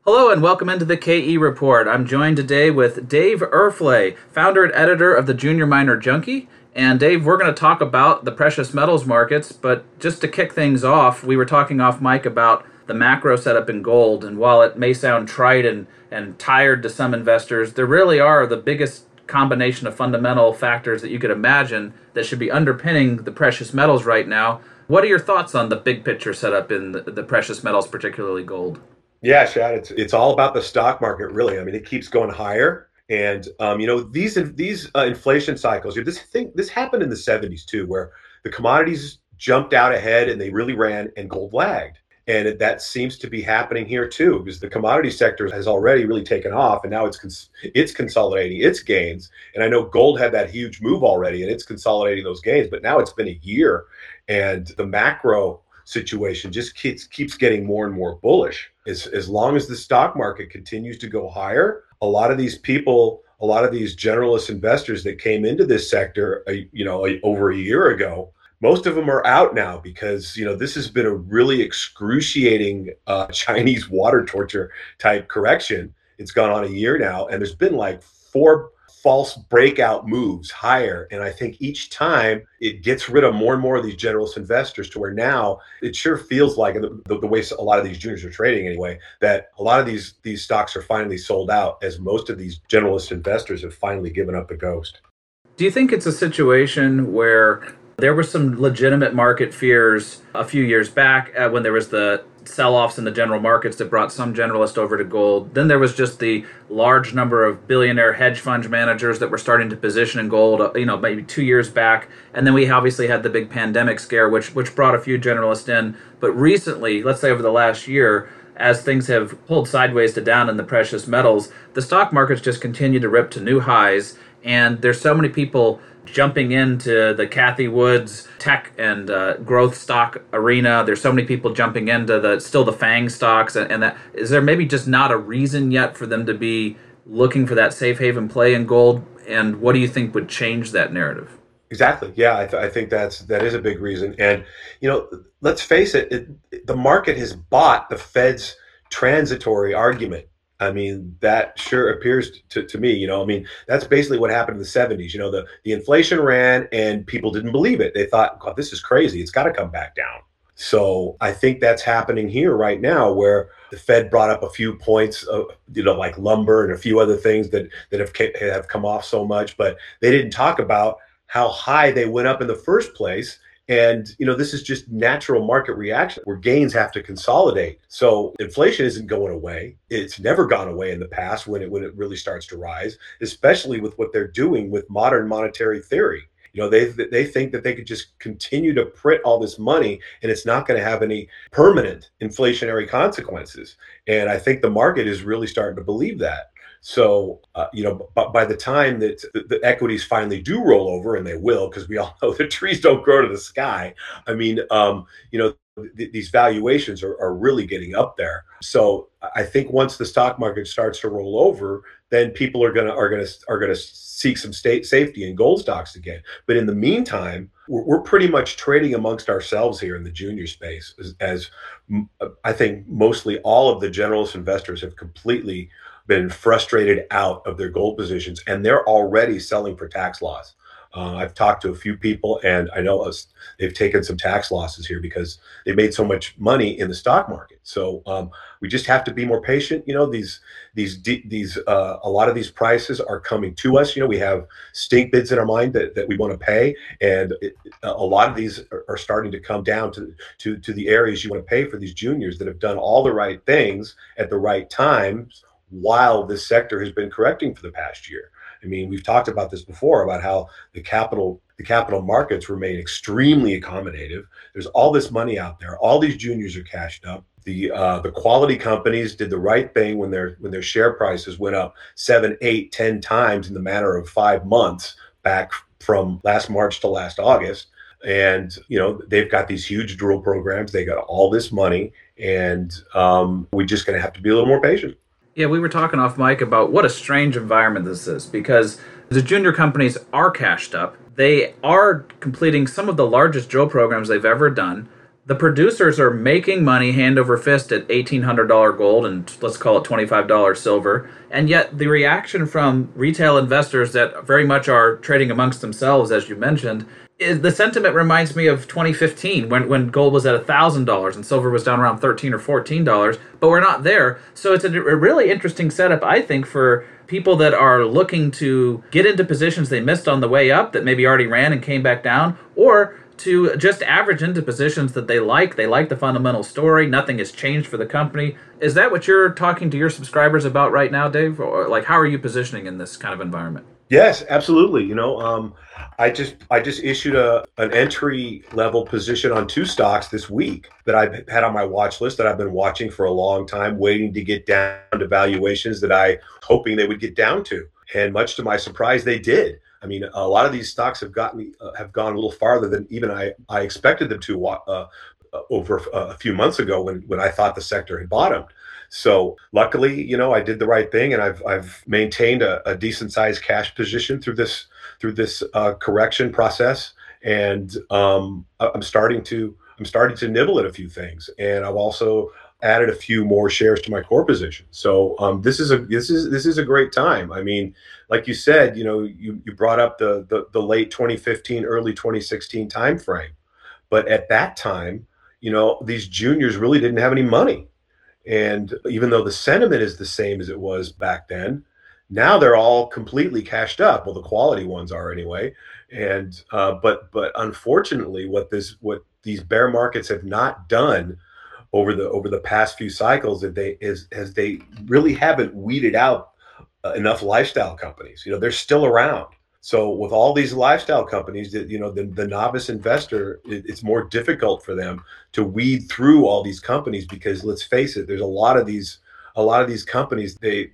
Hello and welcome into the KE Report. I'm joined today with Dave Erfle, founder and editor of the Junior Miner Junkie. And Dave, we're going to talk about the precious metals markets, but just to kick things off, we were talking off mic about the macro setup in gold. And while it may sound trite and tired to some investors, there really are the biggest combination of fundamental factors that you could imagine that should be underpinning the precious metals right now. What are your thoughts on the big picture setup in the precious metals, particularly gold? Yeah, Shad, it's all about the stock market, really. I mean, it keeps going higher, and these inflation cycles. This happened in the '70s too, where the commodities jumped out ahead and they really ran, and gold lagged. And that seems to be happening here too, because the commodity sector has already really taken off, and now it's consolidating its gains. And I know gold had that huge move already, and it's consolidating those gains. But now it's been a year, and the macro situation just keeps getting more and more bullish. As long as the stock market continues to go higher, a lot of these people, a lot of these generalist investors that came into this sector, over a year ago, most of them are out now because this has been a really excruciating Chinese water torture type correction. It's gone on a year now, and there's been like four false breakout moves higher. And I think each time it gets rid of more and more of these generalist investors, to where now it sure feels like the way a lot of these juniors are trading anyway, that a lot of these stocks are finally sold out, as most of these generalist investors have finally given up the ghost. Do you think it's a situation where there were some legitimate market fears a few years back when there was the sell-offs in the general markets that brought some generalists over to gold? Then there was just the large number of billionaire hedge fund managers that were starting to position in gold, maybe 2 years back. And then we obviously had the big pandemic scare, which brought a few generalists in. But recently, let's say over the last year, as things have pulled sideways to down in the precious metals, the stock markets just continue to rip to new highs. And there's so many people jumping into the Cathie Woods tech and growth stock arena. There's so many people jumping into the FANG stocks, and that is there maybe just not a reason yet for them to be looking for that safe haven play in gold? And what do you think would change that narrative? Exactly. Yeah, I think that is a big reason. And let's face it, the market has bought the Fed's transitory argument. I mean, that sure appears to me, that's basically what happened in the '70s. The inflation ran and people didn't believe it. They thought, God, this is crazy. It's got to come back down. So I think that's happening here right now, where the Fed brought up a few points of, like lumber and a few other things that have come off so much, but they didn't talk about how high they went up in the first place. And, this is just natural market reaction where gains have to consolidate. So inflation isn't going away. It's never gone away in the past when it really starts to rise, especially with what they're doing with modern monetary theory. They think that they could just continue to print all this money and it's not going to have any permanent inflationary consequences. And I think the market is really starting to believe that. So, but by the time that the equities finally do roll over, and they will, because we all know the trees don't grow to the sky. I mean, these valuations are really getting up there. So I think once the stock market starts to roll over, then people are gonna seek some safety in gold stocks again. But in the meantime, we're pretty much trading amongst ourselves here in the junior space, as I think mostly all of the generalist investors have completely been frustrated out of their gold positions, and they're already selling for tax loss. I've talked to a few people, and I know they've taken some tax losses here because they made so much money in the stock market. So we just have to be more patient. A lot of these prices are coming to us. We have stink bids in our mind that we want to pay, and a lot of these are starting to come down to the areas you want to pay for these juniors that have done all the right things at the right times while this sector has been correcting for the past year. I mean, we've talked about this before, about how the capital markets remain extremely accommodative. There's all this money out there. All these juniors are cashed up. The quality companies did the right thing when their share prices went up 7, 8, 10 times in the matter of 5 months back from last March to last August. And they've got these huge drill programs. They got all this money, and we're just going to have to be a little more patient. Yeah, we were talking off mic about what a strange environment this is, because the junior companies are cashed up. They are completing some of the largest drill programs they've ever done, the producers are making money hand over fist at $1,800 gold and let's call it $25 silver. And yet the reaction from retail investors that very much are trading amongst themselves, as you mentioned, is the sentiment reminds me of 2015 when gold was at $1,000 and silver was down around $13 or $14, but we're not there. So it's a really interesting setup, I think, for people that are looking to get into positions they missed on the way up that maybe already ran and came back down, or to just average into positions that they like. They like the fundamental story. Nothing has changed for the company. Is that what you're talking to your subscribers about right now, Dave? Or like, how are you positioning in this kind of environment? Yes, absolutely. I just issued an entry level position on two stocks this week that I've had on my watch list that I've been watching for a long time, waiting to get down to valuations that I hoping they would get down to. And much to my surprise, they did. I mean, a lot of these stocks have gone a little farther than even I expected them to over a few months ago when I thought the sector had bottomed. So luckily, I did the right thing, and I've maintained a decent sized cash position through this correction process, and I'm starting to nibble at a few things, and I've also added a few more shares to my core position. So this is a great time. I mean, like you said, you brought up the late 2015, early 2016 time frame, but at that time, these juniors really didn't have any money. And even though the sentiment is the same as it was back then, now they're all completely cashed up. Well, the quality ones are anyway. And but unfortunately, what these bear markets have not done over the past few cycles as they really haven't weeded out enough lifestyle companies. They're still around. So with all these lifestyle companies, the novice investor, it's more difficult for them to weed through all these companies because let's face it, there's a lot of these companies,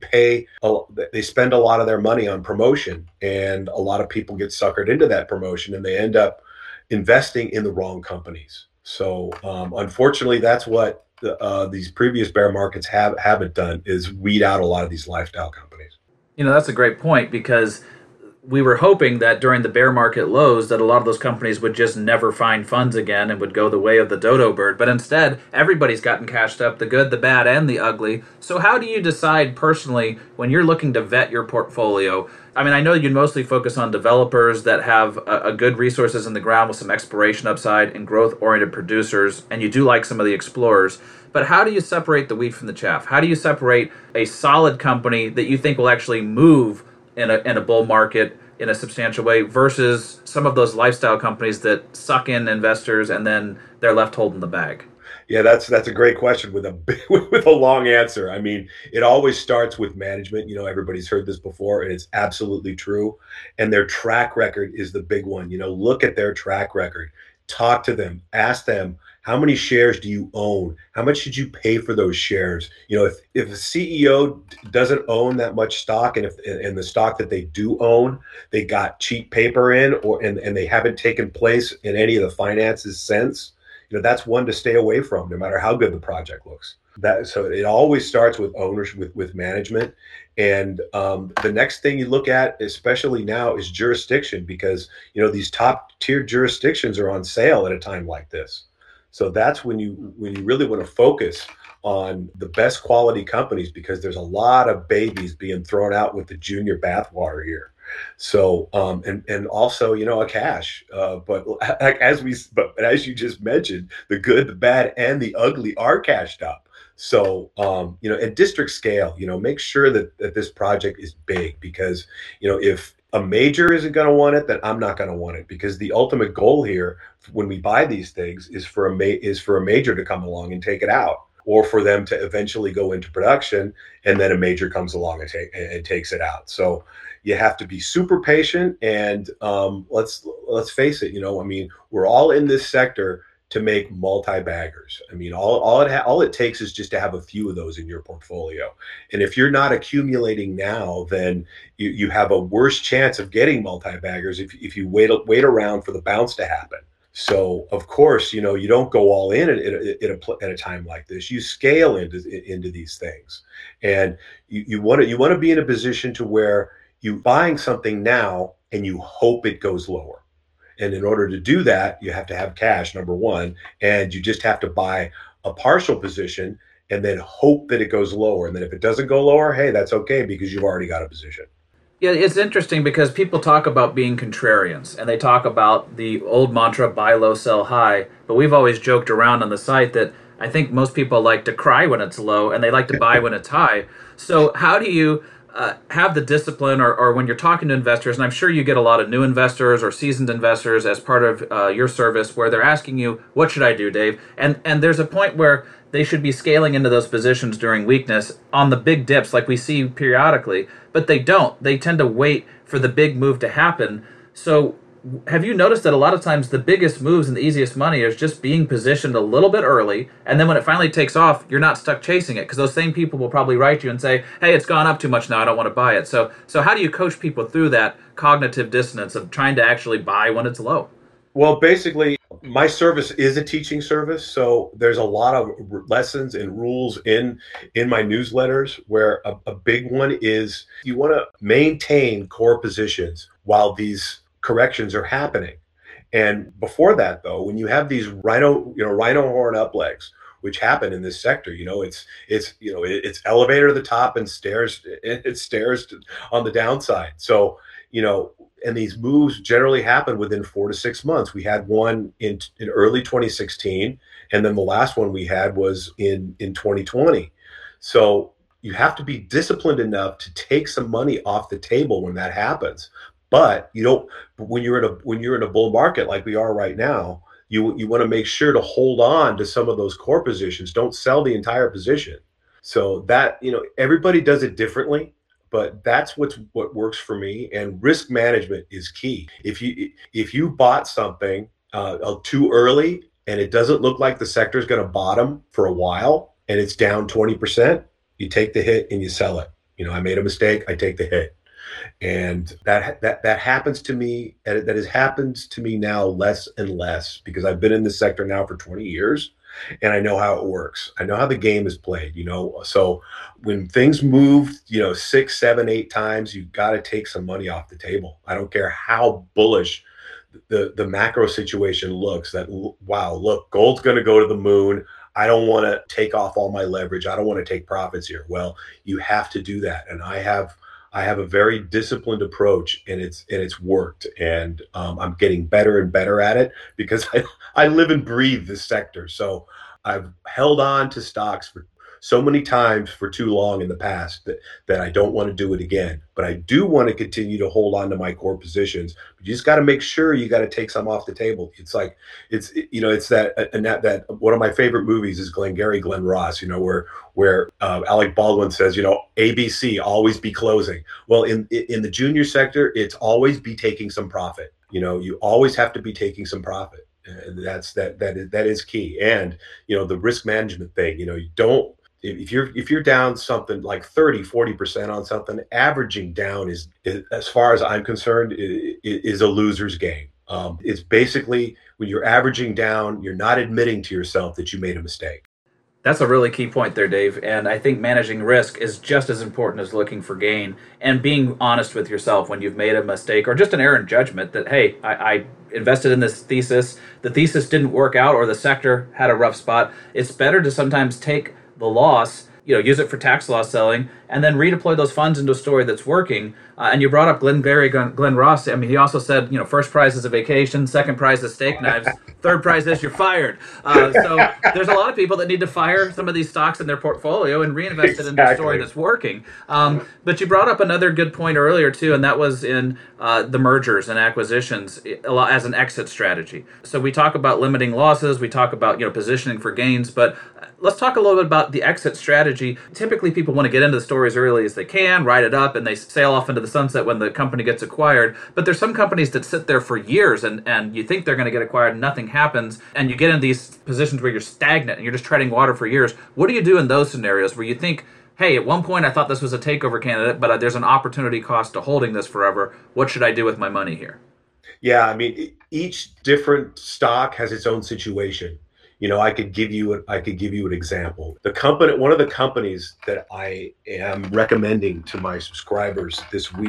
they spend a lot of their money on promotion, and a lot of people get suckered into that promotion, and they end up investing in the wrong companies. So unfortunately, that's what these previous bear markets haven't done, is weed out a lot of these lifestyle companies. That's a great point because we were hoping that during the bear market lows that a lot of those companies would just never find funds again and would go the way of the dodo bird. But instead, everybody's gotten cashed up, the good, the bad, and the ugly. So how do you decide personally when you're looking to vet your portfolio? I mean, I know you mostly focus on developers that have a good resources in the ground with some exploration upside and growth-oriented producers, and you do like some of the explorers. But how do you separate the wheat from the chaff? How do you separate a solid company that you think will actually move in a bull market in a substantial way versus some of those lifestyle companies that suck in investors and then they're left holding the bag? Yeah, that's a great question with with a long answer. I mean, it always starts with management. Everybody's heard this before, and it's absolutely true. And their track record is the big one. Look at their track record. Talk to them. Ask them, how many shares do you own? How much did you pay for those shares? If a CEO doesn't own that much stock, and the stock that they do own, they got cheap paper in, and they haven't taken place in any of the finances since, that's one to stay away from, no matter how good the project looks. So it always starts with ownership, with management, and the next thing you look at, especially now, is jurisdiction, because these top tier jurisdictions are on sale at a time like this. So that's when you really want to focus on the best quality companies, because there's a lot of babies being thrown out with the junior bathwater here. So and also a cash, but as you just mentioned, the good, the bad, and the ugly are cashed up. So at district scale, make sure that this project is big, because if a major isn't going to want it, then I'm not going to want it, because the ultimate goal here when we buy these things is for a major to come along and take it out, or for them to eventually go into production, and then a major comes along and takes it out. So you have to be super patient, and let's face it. I mean, we're all in this sector to make multi-baggers. I mean, all it takes is just to have a few of those in your portfolio. And if you're not accumulating now, then you have a worse chance of getting multi-baggers if you wait around for the bounce to happen. So of course, you don't go all in at a time like this. You scale into these things, and you want to be in a position to where you buying something now and you hope it goes lower. And in order to do that, you have to have cash, number one, and you just have to buy a partial position and then hope that it goes lower. And then if it doesn't go lower, hey, that's okay because you've already got a position. Yeah, it's interesting because people talk about being contrarians and they talk about the old mantra buy low, sell high. But we've always joked around on the site that I think most people like to cry when it's low and they like to buy when it's high. So, how do you have the discipline, or when you're talking to investors, and I'm sure you get a lot of new investors or seasoned investors as part of your service where they're asking you, what should I do, Dave? And there's a point where they should be scaling into those positions during weakness on the big dips like we see periodically, but they don't. They tend to wait for the big move to happen. So have you noticed that a lot of times the biggest moves and the easiest money is just being positioned a little bit early, and then when it finally takes off, you're not stuck chasing it because those same people will probably write you and say, hey, it's gone up too much now, I don't want to buy it. So how do you coach people through that cognitive dissonance of trying to actually buy when it's low? Well, basically, my service is a teaching service, so there's a lot of lessons and rules in my newsletters. Where a big one is you want to maintain core positions while these corrections are happening. And before that, though, when you have these rhino horn up legs, which happen in this sector, it's elevator to the top and stairs on the downside. So and these moves generally happen within 4 to 6 months. We had one in early 2016, and then the last one we had was in 2020. So you have to be disciplined enough to take some money off the table when that happens. But you don't. When you're in a bull market like we are right now, you want to make sure to hold on to some of those core positions. Don't sell the entire position. So that everybody does it differently, but that's what works for me. And risk management is key. If you bought something too early and it doesn't look like the sector is going to bottom for a while and it's down 20%, you take the hit and you sell it. I made a mistake, I take the hit. And that happens to me. That has happened to me now less and less because I've been in this sector now for 20 years, and I know how it works. I know how the game is played. So when things move, 6, 7, 8 times, you've got to take some money off the table. I don't care how bullish the macro situation looks. That wow, look, gold's going to go to the moon. I don't want to take off all my leverage. I don't want to take profits here. Well, you have to do that, and I have a very disciplined approach, and it's worked, and I'm getting better and better at it because I live and breathe this sector. So I've held on to stocks for so many times for too long in the past that I don't want to do it again. But I do want to continue to hold on to my core positions. But you just got to make sure you got to take some off the table. It's like it's that one of my favorite movies is Glengarry Glen Ross. Where Alec Baldwin says, ABC, always be closing. Well, in the junior sector, it's always be taking some profit. You always have to be taking some profit. And that is key. And the risk management thing, you don't. If you're down something like 30-40% on something, averaging down is, as far as I'm concerned, is a loser's game. It's basically when you're averaging down, you're not admitting to yourself that you made a mistake. That's a really key point there, Dave. And I think managing risk is just as important as looking for gain and being honest with yourself when you've made a mistake or just an error in judgment that, hey, I invested in this thesis. The thesis didn't work out or the sector had a rough spot. It's better to sometimes take the loss, use it for tax loss selling, and then redeploy those funds into a story that's working. And you brought up Glengarry Glen Ross. I mean, he also said, first prize is a vacation, second prize is steak knives, third prize is you're fired. So there's a lot of people that need to fire some of these stocks in their portfolio and reinvest it into a story that's working. But you brought up another good point earlier too, and that was in the mergers and acquisitions as an exit strategy. So we talk about limiting losses, we talk about positioning for gains, but let's talk a little bit about the exit strategy. Typically, people want to get into the story as early as they can, write it up, and they sail off into the sunset when the company gets acquired. But there's some companies that sit there for years, and you think they're going to get acquired, and nothing happens, and you get in these positions where you're stagnant and you're just treading water for years. What do you do in those scenarios where you think, hey, at one point I thought this was a takeover candidate, but there's an opportunity cost to holding this forever. What should I do with my money here? Yeah, I mean, each different stock has its own situation. I could give you an example. One of the companies that I am recommending to my subscribers this week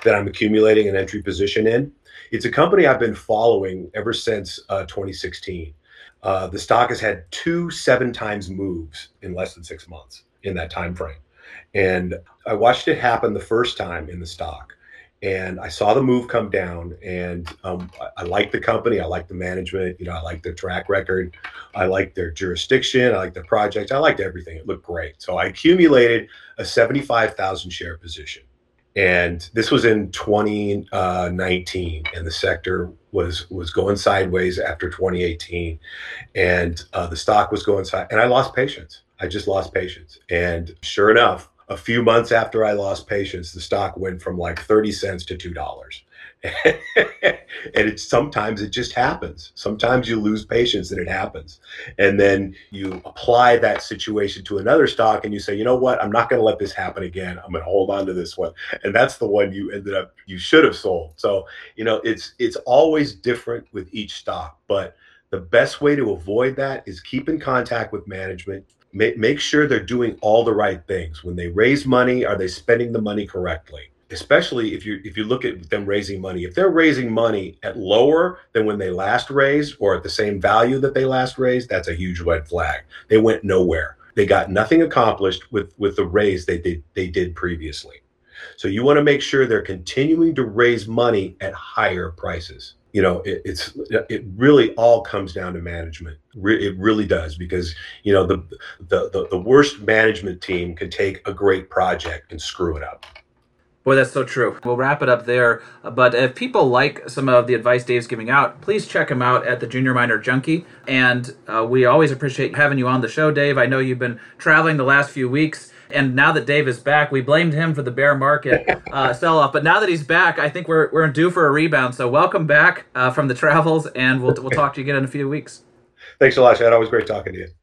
that I'm accumulating an entry position in. It's a company I've been following ever since 2016. The stock has had two 7 times moves in less than 6 months in that time frame. And I watched it happen the first time in the stock. And I saw the move come down, and I like the company. I like the management. I like their track record. I like their jurisdiction. I like their project. I liked everything. It looked great. So I accumulated a 75,000 share position. And this was in 2019, and the sector was going sideways after 2018, and the stock was going side. And I lost patience. I just lost patience. And sure enough, a few months after I lost patience, the stock went from like 30 cents to $2. And sometimes it just happens. Sometimes you lose patience and it happens. And then you apply that situation to another stock and you say, you know what? I'm not going to let this happen again. I'm going to hold on to this one. And that's the one you should have sold. So, it's always different with each stock, but the best way to avoid that is keep in contact with management. Make sure they're doing all the right things. When they raise money, are they spending the money correctly? Especially if you look at them raising money. If they're raising money at lower than when they last raised or at the same value that they last raised, that's a huge red flag. They went nowhere. They got nothing accomplished with the raise they did previously. So you want to make sure they're continuing to raise money at higher prices. It really all comes down to management. It really does, because the worst management team can take a great project and screw it up. Boy, that's so true. We'll wrap it up there. But if people like some of the advice Dave's giving out, please check him out at the Junior Miner Junkie. And we always appreciate having you on the show, Dave. I know you've been traveling the last few weeks. And now that Dave is back, we blamed him for the bear market sell-off. But now that he's back, I think we're due for a rebound. So welcome back from the travels, and we'll talk to you again in a few weeks. Thanks a lot, Chad. Always great talking to you.